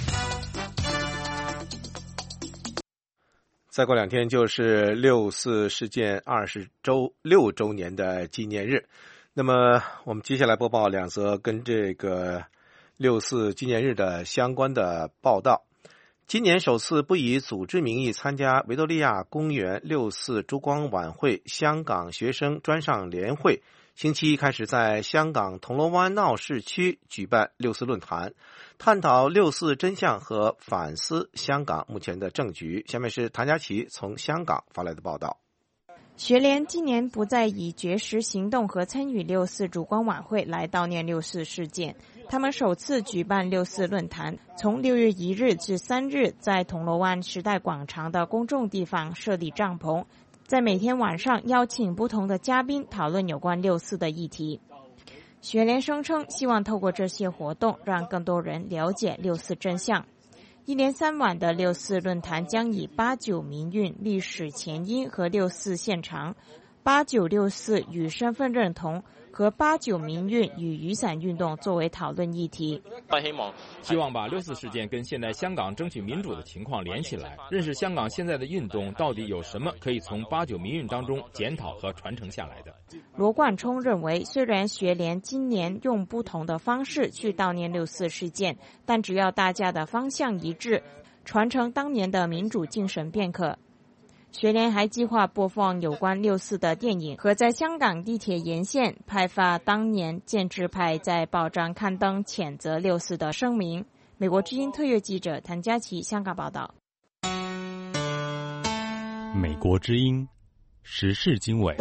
再过2天就是6·4事件26周年的纪念日。那么我们接下来播报2则跟这个6·4纪念日的相关的报道。今年首次不以组织名义参加维多利亚公园6·4烛光晚会，香港学生专上联会星期一开始在香港铜锣湾闹市区举办6·4论坛，探讨6·4真相和反思香港目前的政局。下面是谭佳琪从香港发来的报道。 学联今年不再以绝食行动和参与6·4烛光晚会来悼念6·4事件，他们首次举办6·4论坛，从6月1日至3日在铜锣湾时代广场的公众地方设立帐篷，在每天晚上邀请不同的嘉宾讨论有关6·4的议题。学联声称希望透过这些活动让更多人了解6·4真相。1连3晚的6·4论坛将以89民运历史前因和6·4现场、8964与身份认同和89民运与雨伞运动作为讨论议题。 希望把6·4事件跟现代香港争取民主的情况连起来，认识香港现在的运动到底有什么可以从89民运当中检讨和传承下来的。 罗冠聪认为，虽然学联今年用不同的方式去悼念6·4事件，但只要大家的方向一致，传承当年的民主精神便可。学联还计划播放有关6·4的电影和在香港地铁沿线派发当年建制派在报章刊登谴责6·4的声明。美国之音特约记者谭佳琪香港报道。 美国之音时事经纬。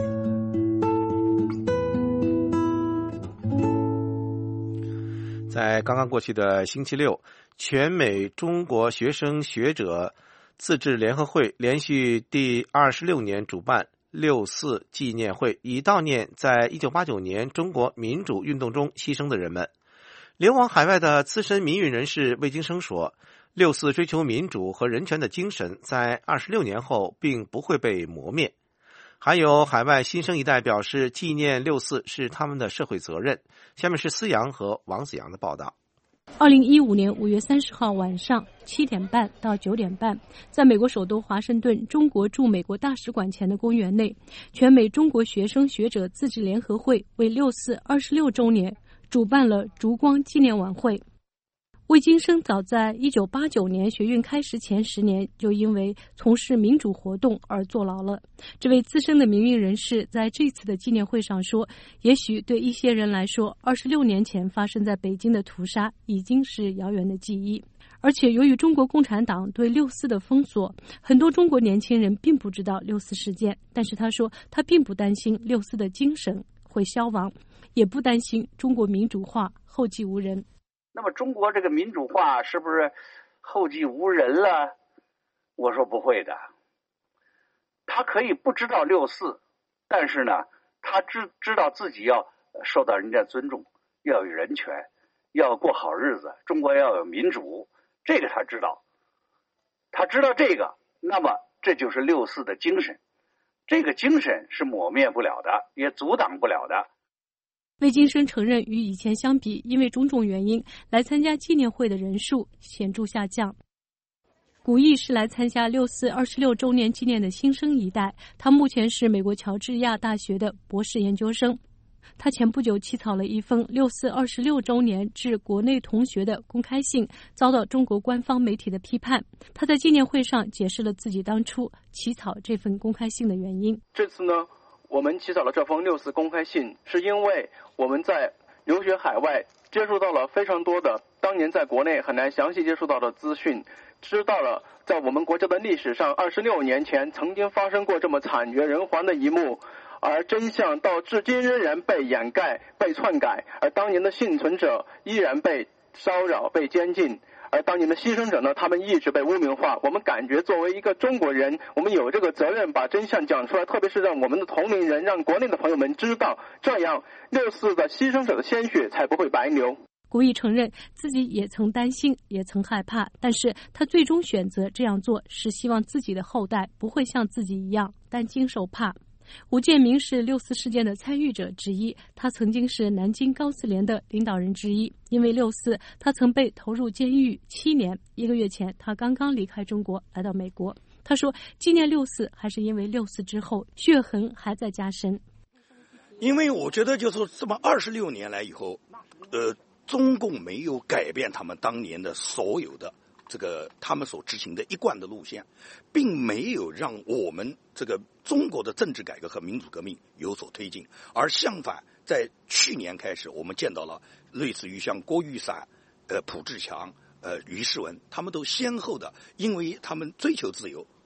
在刚刚过去的星期六，全美中国学生学者自治联合会连续第26年主办6·4纪念会，以悼念在1989年中国民主运动中牺牲的人们。流亡海外的资深民运人士魏京生说，6·4追求民主和人权的精神在26年后并不会被磨灭。还有海外新生一代表示，纪念6·4是他们的社会责任。下面是思阳和王子阳的报道。 2015年5月30号晚上7点半到9点半，在美国首都华盛顿中国驻美国大使馆前的公园内，全美中国学生学者自治联合会为6·4 26周年主办了烛光纪念晚会。魏京生早在1989年学运开始前10年就因为从事民主活动而坐牢了。这位资深的民运人士在这次的纪念会上说，也许对一些人来说，26年前发生在北京的屠杀已经是遥远的记忆。而且由于中国共产党对6·4的封锁，很多中国年轻人并不知道6·4事件。但是他说，他并不担心6·4的精神会消亡，也不担心中国民主化后继无人。 那么中国这个民主化是不是后继无人了？我说不会的。他可以不知道6·4，但是呢，他知道自己要受到人家尊重，要有人权，要过好日子，中国要有民主，这个他知道。他知道这个，那么这就是6·4的精神。这个精神是抹灭不了的，也阻挡不了的。 魏京生承认，与以前相比，因为种种原因，来参加纪念会的人数显著下降。古毅是来参加6·4 26周年纪念的新生一代，他目前是美国乔治亚大学的博士研究生。他前不久起草了一封6·4 26周年致国内同学的公开信，遭到中国官方媒体的批判。他在纪念会上解释了自己当初起草这份公开信的原因。 这次呢，我们起草了这封6·4公开信，是因为我们在留学海外接触到了非常多的当年在国内很难详细接触到的资讯，知道了在我们国家的历史上26年前曾经发生过这么惨绝人寰的一幕，而真相到至今仍然被掩盖、被篡改，而当年的幸存者依然被骚扰、被监禁，而当年的牺牲者呢，他们一直被污名化。我们感觉作为一个中国人，我们有这个责任把真相讲出来，特别是让我们的同龄人，让国内的朋友们知道，这样6·4的牺牲者的鲜血才不会白流。 古毅承认自己也曾担心，也曾害怕，但是他最终选择这样做，是希望自己的后代不会像自己一样担惊受怕。吴建民是6·4事件的参与者之一，他曾经是南京高四联的领导人之一。因为6·4，他曾被投入监狱7年。1个月前，他刚刚离开中国，来到美国。他说，纪念6·4还是因为6·4之后血痕还在加深。 因为我觉得就是这么26年来以后，中共没有改变他们当年的所有的这个他们所执行的一贯的路线，并没有让我们这个中国的政治改革和民主革命有所推进，而相反，在去年开始，我们见到了类似于像郭玉伞、卜志强、于世文，他们都先后的因为他们追求自由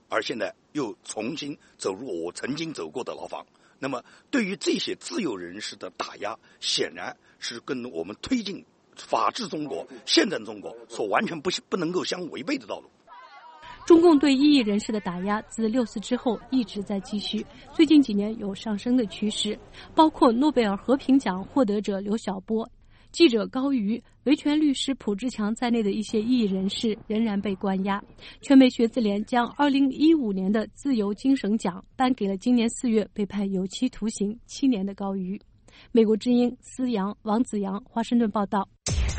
而现在又重新走入我曾经走过的牢房。那么对于这些自由人士的打压，显然是跟我们推进法治中国、现代中国所完全不能够相违背的道路。 中共对异议人士的打压自6四之后一直在继续，最近几年有上升的趋势，包括诺贝尔和平奖获得者刘晓波、记者高瑜、维权律师蒲志强在内的一些异议人士仍然被关押。全美学子联将2015年的自由精神奖颁给了今年4月被判有期徒刑7年的高瑜。美国之音思阳、王子阳华盛顿报道。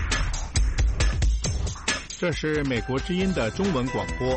这是美国之音的中文广播。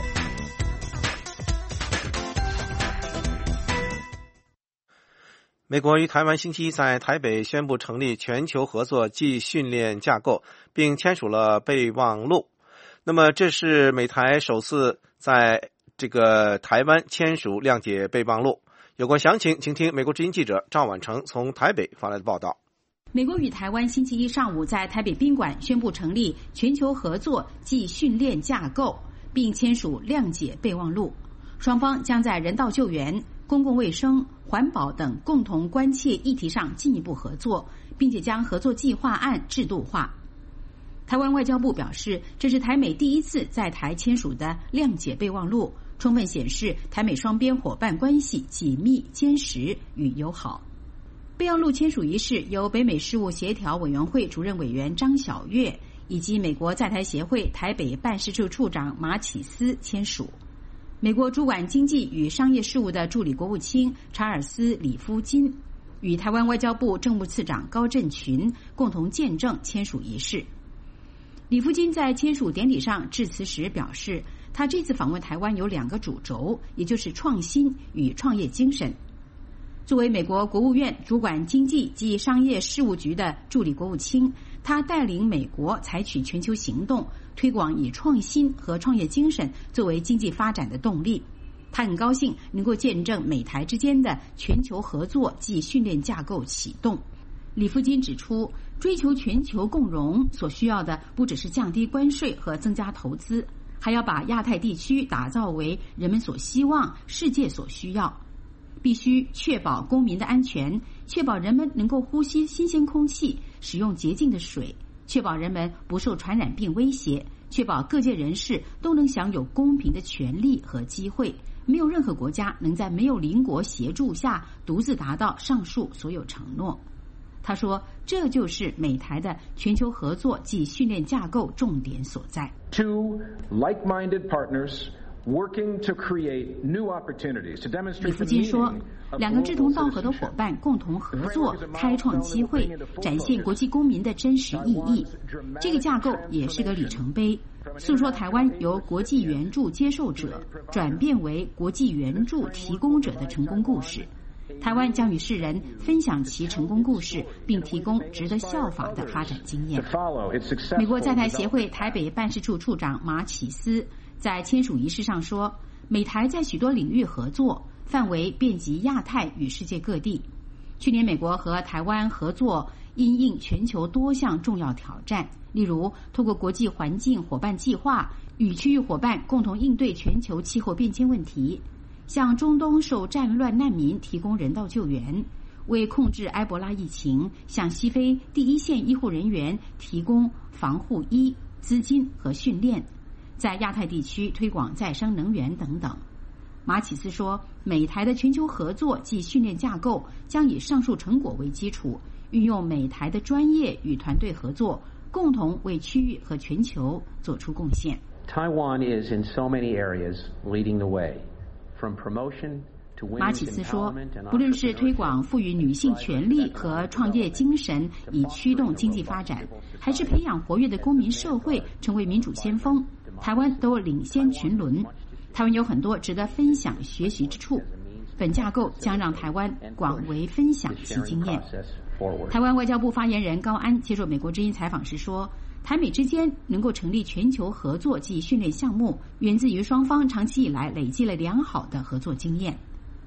美国与台湾星期一在台北宣布成立全球合作暨训练架构，并签署了备忘录。那么这是美台首次在这个台湾签署谅解备忘录。有关详情，请听美国之音记者赵婉成从台北发来的报道。 美国与台湾星期一上午在台北宾馆宣布成立全球合作暨训练架构，并签署谅解备忘录。双方将在人道救援、公共卫生、环保等共同关切议题上进一步合作，并且将合作计划案制度化。台湾外交部表示，这是台美第一次在台签署的谅解备忘录，充分显示台美双边伙伴关系紧密、坚实与友好。备忘录签署仪式由北美事务协调委员会主任委员张晓月以及美国在台协会台北办事处处长马启思签署。美国主管经济与商业事务的助理国务卿查尔斯·里夫金与台湾外交部政务次长高振群共同见证签署仪式。里夫金在签署典礼上致辞时表示，他这次访问台湾有2个主轴，也就是创新与创业精神。作为美国国务院主管经济及商业事务局的助理国务卿，他带领美国采取全球行动，推广以创新和创业精神作为经济发展的动力。他很高兴能够见证美台之间的全球合作暨训练架构启动。李夫金指出，追求全球共荣所需要的不只是降低关税和增加投资，还要把亚太地区打造为人们所希望、世界所需要。必须确保公民的安全，确保人们能够呼吸新鲜空气，使用洁净的水，确保人们不受传染病威胁，确保各界人士都能享有公平的权利和机会。没有任何国家能在没有邻国协助下独自达到上述所有承诺。他说，这就是美台的全球合作暨训练架构重点所在。 Two like-minded partners working to create new opportunities to demonstrate. 李福金说，2个志同道合的伙伴共同合作，开创机会，展现国际公民的真实意义。这个架构也是个里程碑，诉说台湾由国际援助接受者转变为国际援助提供者的成功故事。台湾将与世人分享其成功故事，并提供值得效法的发展经验。美国在台协会台北办事处处长马启思在签署仪式上说，美台在许多领域合作，范围遍及亚太与世界各地。去年美国和台湾合作因应全球多项重要挑战，例如透过国际环境伙伴计划与区域伙伴共同应对全球气候变迁问题，向中东受战乱难民提供人道救援，为控制埃博拉疫情向西非第一线医护人员提供防护衣、资金和训练，在亚太地区推广再生能源等等。马启思说，美台的全球合作及训练架构将以上述成果为基础，运用美台的专业与团队合作，共同为区域和全球做出贡献。 Taiwan is in so many areas leading the way, from promotion to women's empowerment. 马启思说，不论是推广赋予女性权利和创业精神以驱动经济发展，还是培养活跃的公民社会成为民主先锋，台湾都领先群伦。台湾有很多值得分享学习之处，本架构将让台湾广为分享其经验。台湾外交部发言人高安接受美国之音采访时说，台美之间能够成立全球合作及训练项目，源自于双方长期以来累积了良好的合作经验。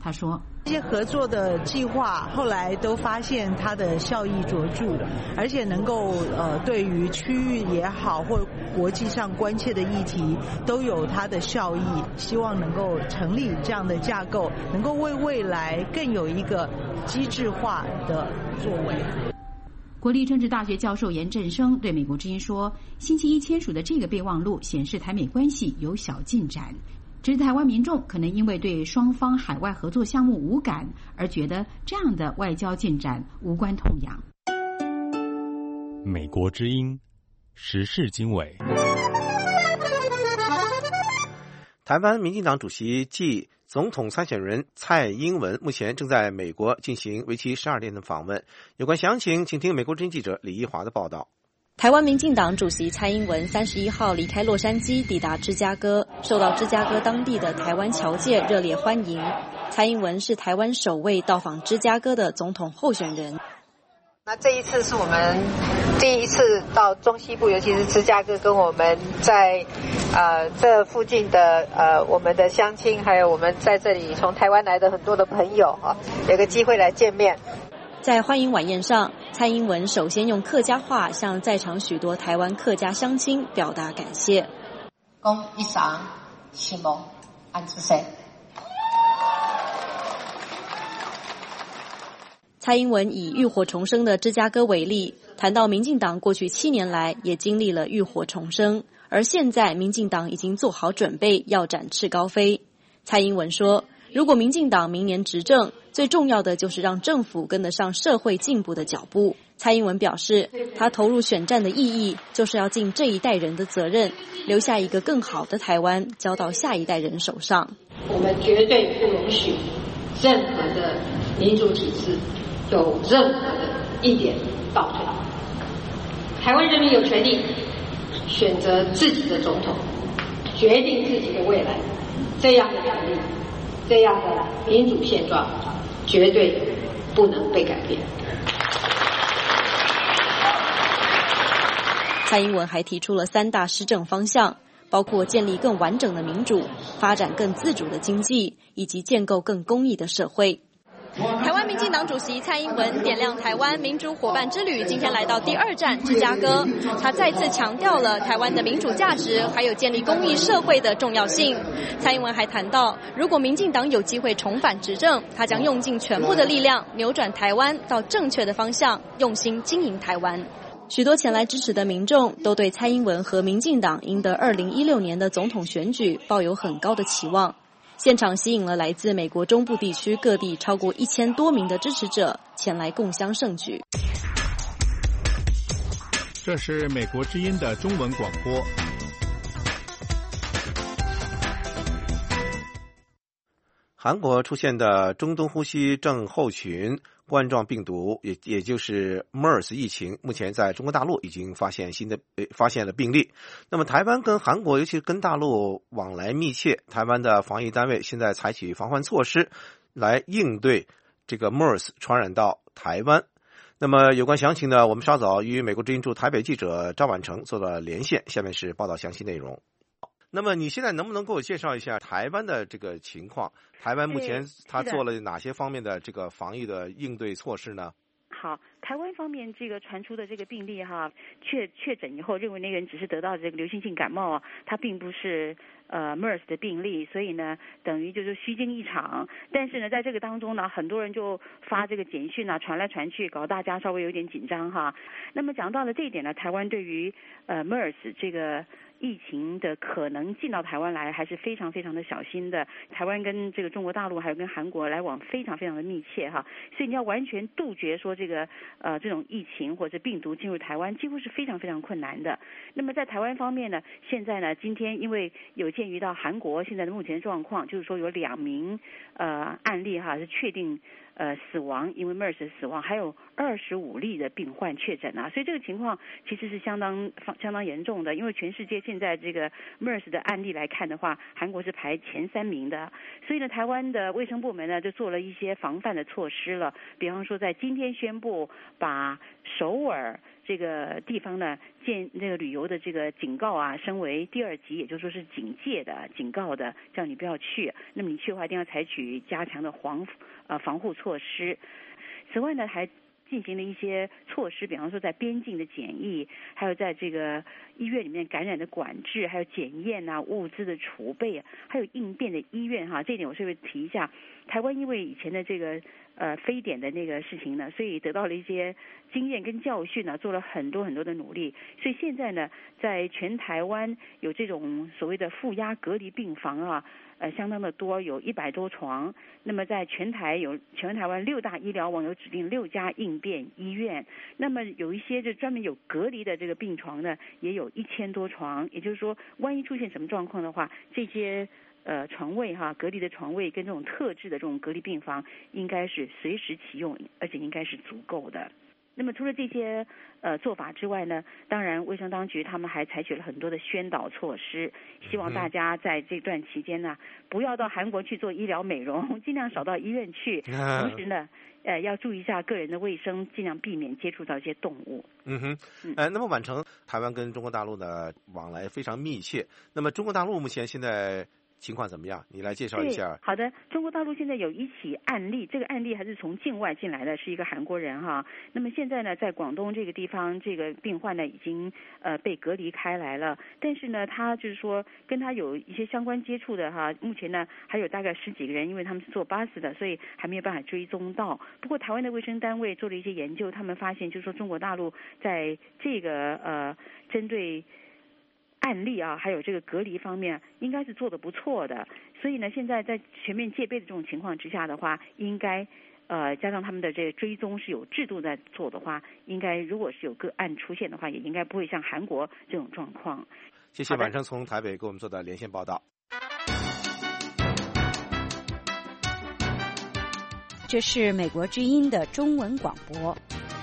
他说：“ 这些合作的计划后来都发现它的效益卓著，而且能够对于区域也好，或国际上关切的议题都有它的效益。希望能够成立这样的架构，能够为未来更有一个机制化的作为。” 国立政治大学教授严振声对美国之音说：“星期一签署的这个备忘录显示台美关系有小进展。”只是台湾民众可能因为对双方海外合作项目无感，而觉得这样的外交进展无关痛痒。 美国之音时事经纬。 台湾民进党主席暨总统参选人蔡英文目前正在美国进行为期12天的访问。有关详情，请听美国之音记者李一华的报道。 台湾民进党主席蔡英文31号离开洛杉矶，抵达芝加哥，受到芝加哥当地的台湾侨界热烈欢迎。蔡英文是台湾首位到访芝加哥的总统候选人。 那这一次是我们第一次到中西部，尤其是芝加哥，跟我们在这附近的我们的乡亲，还有我们在这里从台湾来的很多的朋友有个机会来见面。 在欢迎晚宴上，蔡英文首先用客家话向在场许多台湾客家乡亲表达感谢。 恭一裳新梦安之生。 蔡英文以浴火重生的芝加哥为例，谈到民进党过去7年来也经历了浴火重生，而现在民进党已经做好准备要展翅高飞。蔡英文说，如果民进党明年执政，最重要的就是让政府跟得上社会进步的脚步。蔡英文表示，他投入选战的意义就是要尽这一代人的责任，留下一个更好的台湾交到下一代人手上。 我们绝对不容许任何的民主体制有任何的一点倒退。台湾人民有权利选择自己的总统，决定自己的未来，这样的权利，这样的民主现状绝对不能被改变。 蔡英文还提出了3大施政方向，包括建立更完整的民主、发展更自主的经济，以及建构更公义的社会。台湾民进党主席蔡英文点亮台湾民主伙伴之旅，今天来到第2站芝加哥，他再次强调了台湾的民主价值，还有建立公益社会的重要性。蔡英文还谈到，如果民进党有机会重返执政，他将用尽全部的力量扭转台湾到正确的方向，用心经营台湾。许多前来支持的民众都对蔡英文和民进党赢得2016年的总统选举抱有很高的期望。现场吸引了来自美国中部地区各地超过1000多名的支持者前来共襄盛举。 这是美国之音的中文广播。 韩国出现的中东呼吸症候群冠状病毒，也就是 MERS 疫情，目前在中国大陆已经发现了病例。那么台湾跟韩国，尤其是跟大陆往来密切，台湾的防疫单位现在采取防范措施来应对这个 MERS 传染到台湾。那么有关详情呢，我们稍早与美国之音驻台北记者张婉成做了连线，下面是报道详细内容。那么你现在能不能给我介绍一下台湾的这个情况？台湾目前他做了哪些方面的这个防疫的应对措施呢？ 好，台湾方面这个传出的这个病例确诊以后，认为那个人只是得到这个流行性感冒，他并不是MERS 的病例，所以呢等于就是虚惊一场。但是呢在这个当中呢，很多人就发这个简讯传来传去，搞大家稍微有点紧张哈。那么讲到了这一点呢，台湾对于MERS 这个疫情的可能进到台湾来还是非常非常的小心的。台湾跟这个中国大陆还有跟韩国来往非常非常的密切哈，所以你要完全杜绝说这个这种疫情或者病毒进入台湾几乎是非常非常困难的。那么在台湾方面呢，现在呢今天因为有鉴于到韩国现在的目前状况，就是说有2名案例哈是确定死亡，因为 MERS 死亡，还有25例的病患确诊啊，所以这个情况其实是相当严重的。因为全世界现在这个 MERS 的案例来看的话，韩国是排前3名的，所以呢，台湾的卫生部门呢就做了一些防范的措施了，比方说在今天宣布把首尔、 这个地方呢这个旅游的这个警告啊升为第2级，也就是说是警戒的、警告的，叫你不要去。那么你去的话，一定要采取加强的防护措施。此外呢，还进行了一些措施，比方说在边境的检疫，还有在这个医院里面感染的管制，还有检验啊、物资的储备，还有应变的医院哈。这一点我稍微提一下。台湾因为以前的这个非典的那个事情呢，所以得到了一些经验跟教训呢，做了很多很多的努力。所以现在呢，在全台湾有这种所谓的负压隔离病房啊，相当的多，有100多床。那么在全台湾6大医疗网有指定6家应变医院。那么有一些就专门有隔离的这个病床呢，也有1000多床。也就是说，万一出现什么状况的话，这些床位哈，隔离的床位跟这种特制的这种隔离病房应该是随时启用，而且应该是足够的。那么除了这些做法之外呢，当然卫生当局他们还采取了很多的宣导措施，希望大家在这段期间呢，不要到韩国去做医疗美容，尽量少到医院去。同时呢，要注意一下个人的卫生，尽量避免接触到一些动物。 那么宛成，台湾跟中国大陆的往来非常密切，那么中国大陆目前现在情况怎么样？你来介绍一下。 好的，中国大陆现在有一起案例，这个案例还是从境外进来的，是一个韩国人哈。那么现在呢，在广东这个地方，这个病患呢已经被隔离开来了，但是呢，他就是说跟他有一些相关接触的哈，目前呢还有大概10几个人，因为他们是坐巴士的，所以还没有办法追踪到。不过台湾的卫生单位做了一些研究，他们发现就是说中国大陆在这个针对案例啊，还有这个隔离方面，应该是做得不错的。所以呢，现在在全面戒备的这种情况之下的话，应该加上他们的这个追踪是有制度在做的话，应该如果是有个案出现的话，也应该不会像韩国这种状况。 谢谢宛成从台北给我们做的连线报道。 这是美国之音的中文广播。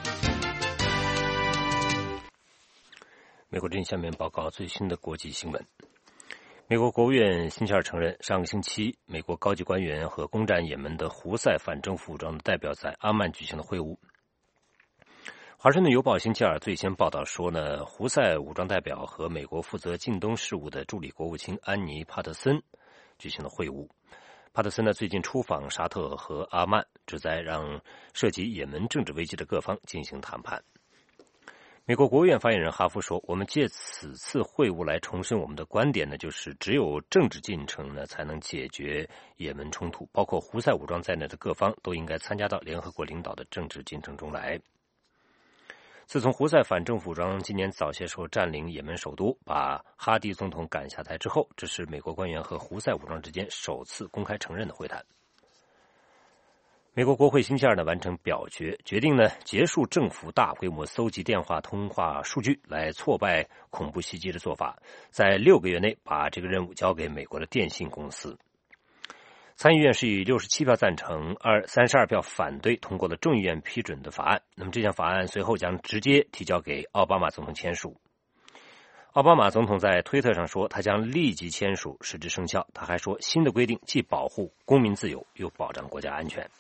美国之音下面报告最新的国际新闻。美国国务院星期二承认，上个星期美国高级官员和攻占也门的胡塞反政府武装的代表在阿曼举行了会晤。华盛顿邮报星期二最先报道说呢，胡塞武装代表和美国负责近东事务的助理国务卿安妮·帕特森举行了会晤。帕特森呢最近出访沙特和阿曼，旨在让涉及也门政治危机的各方进行谈判。美国国务院发言人哈夫说，我们借此次会晤来重申我们的观点呢，就是只有政治进程呢才能解决也门冲突，包括胡塞武装在内的各方都应该参加到联合国领导的政治进程中来。自从胡塞反政府武装今年早些时候占领也门首都，把哈迪总统赶下台之后，这是美国官员和胡塞武装之间首次公开承认的会谈。美国国会星期二呢完成表决，决定呢结束政府大规模搜集电话通话数据来挫败恐怖袭击的做法，在6个月内把这个任务交给美国的电信公司。参议院是以67票赞成、32票反对通过了众议院批准的法案。那么这项法案随后将直接提交给奥巴马总统签署。奥巴马总统在推特上说，他将立即签署，使之生效。他还说，新的规定既保护公民自由，又保障国家安全。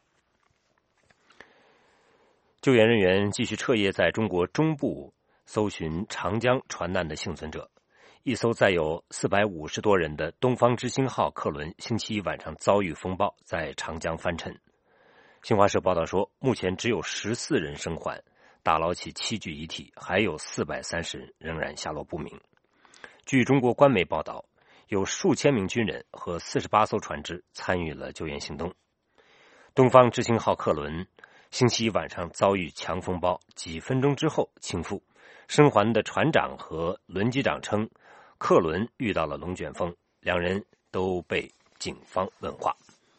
救援人员继续彻夜在中国中部搜寻长江船难的幸存者。一艘载有450多人的东方之星号客轮星期一晚上遭遇风暴，在长江翻沉。新华社报道说，目前只有14人生还，打捞起7具遗体，还有430人仍然下落不明。据中国官媒报道，有数千名军人和48艘船只参与了救援行动。东方之星号客轮星期一晚上遭遇强风暴，几分钟之后倾覆。生还的船长和轮机长称，客轮遇到了龙卷风，两人都被警方问话。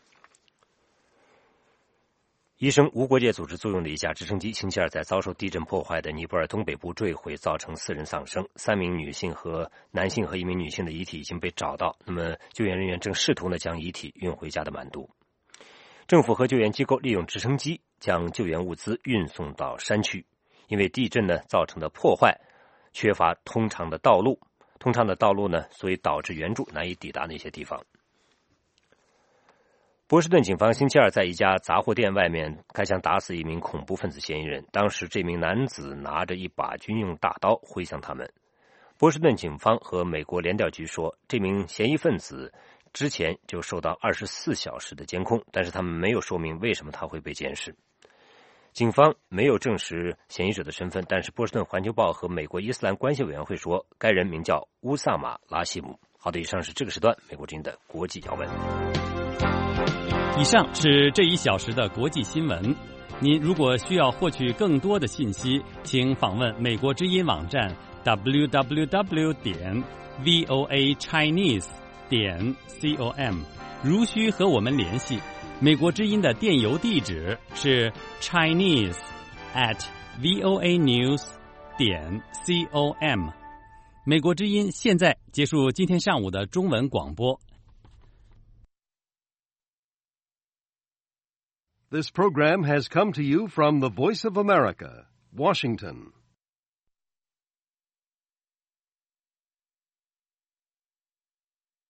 医生无国界组织租用的一架直升机星期二在遭受地震破坏的尼泊尔东北部坠毁，造成4人丧生，3名男性和1名女性的遗体已经被找到。那么救援人员正试图将遗体运回家的满都。政府和救援机构利用直升机将救援物资运送到山区，因为地震呢造成的破坏，缺乏通畅的道路呢，所以导致援助难以抵达那些地方。 波士顿警方星期二在一家杂货店外面开枪打死一名恐怖分子嫌疑人，当时这名男子拿着一把军用大刀挥向他们。波士顿警方和美国联调局说，这名嫌疑分子之前就受到24小时的监控，但是他们没有说明为什么他会被监视。警方没有证实嫌疑者的身份，但是波士顿环球报和美国伊斯兰关系委员会说，该人名叫乌萨马·拉希姆。好的，以上是这个时段美国之音的国际要闻。 以上是这1小时的国际新闻。您如果需要获取更多的信息，请访问美国之音网站 www.voachinese.com。如需和我们联系，美国之音的电邮地址是 chinese@voanews.com。美国之音现在结束今天上午的中文广播。 This program has come to you from the Voice of America, Washington.